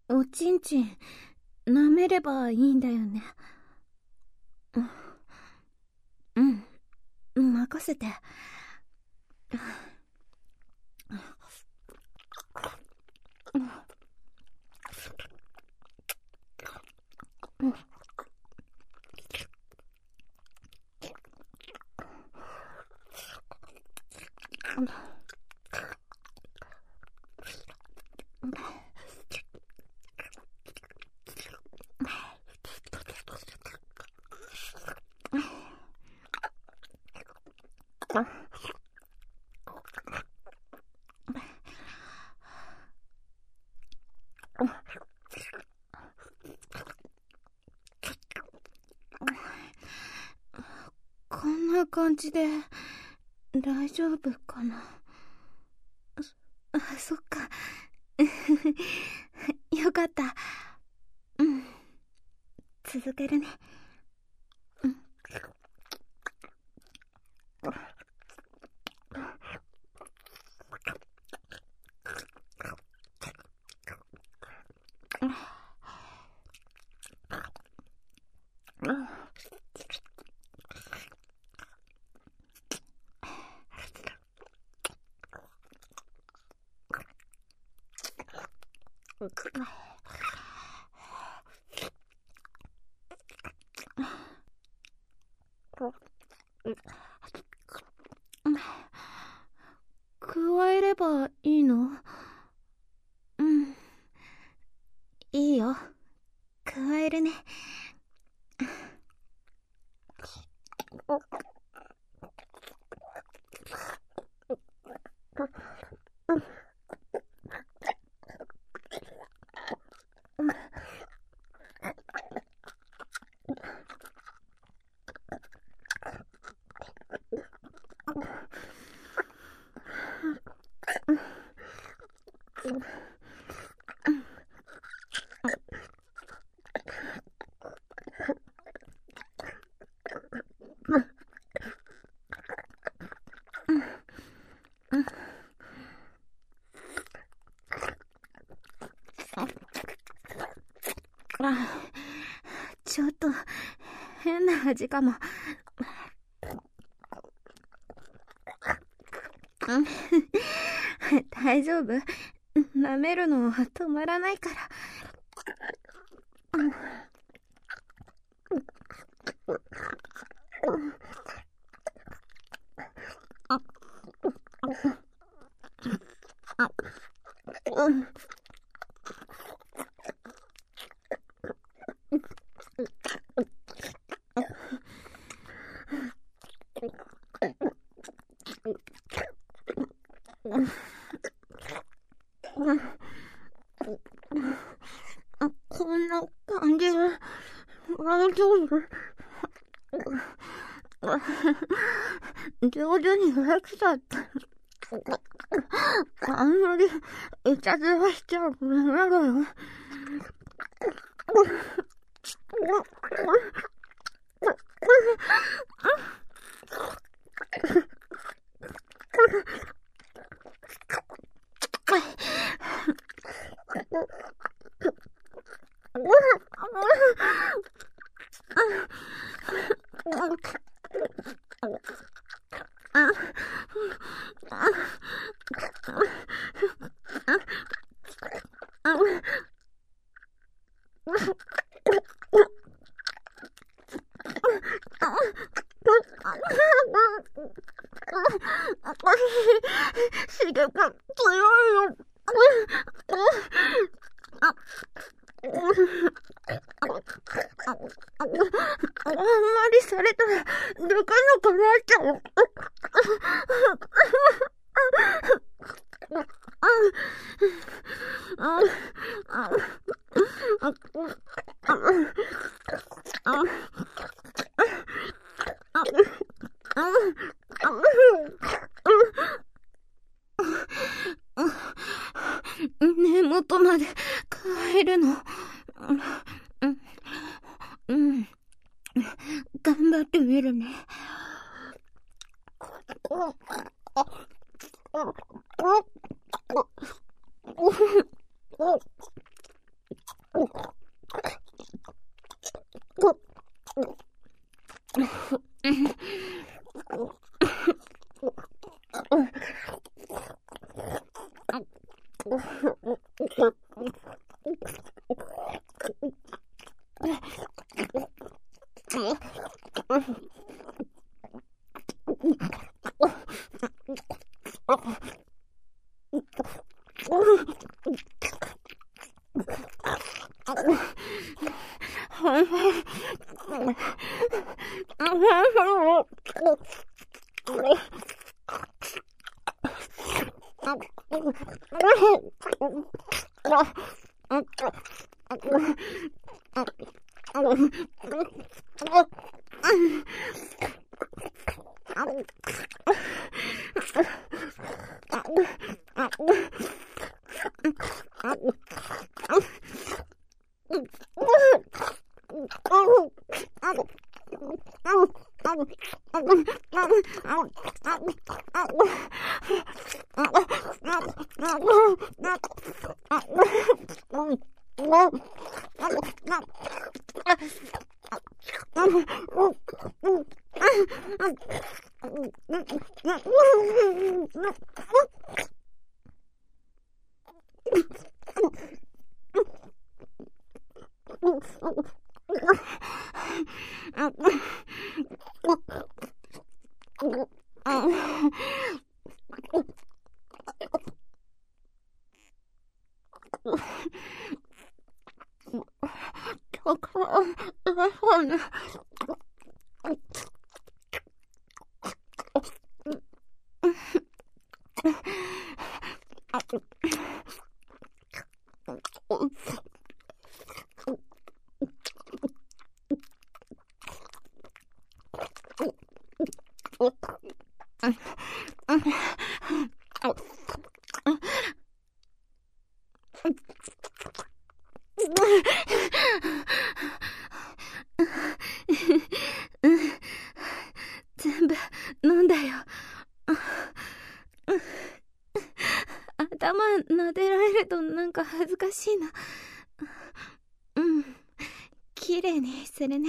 おちんちん、舐めればいいんだよね。うん、任せて。こんな感じで大丈夫かな。そっか。よかった。うん、続けるね。うん。加えればいいの？うん、いいよ。加えるね。あ、ちょっと変な味かも。大丈夫？舐めるの止まらないから。こんな感じで大丈夫？上手にできちゃった。あんまりいたずらしちゃダメだよ。刺激強いよ。あんまりされたら抜かなくなっちゃう。根元まで帰るの。うん、頑張ってみるね。 全部飲んだよ。頭撫でられるとなんか恥ずかしいな。綺麗にするね。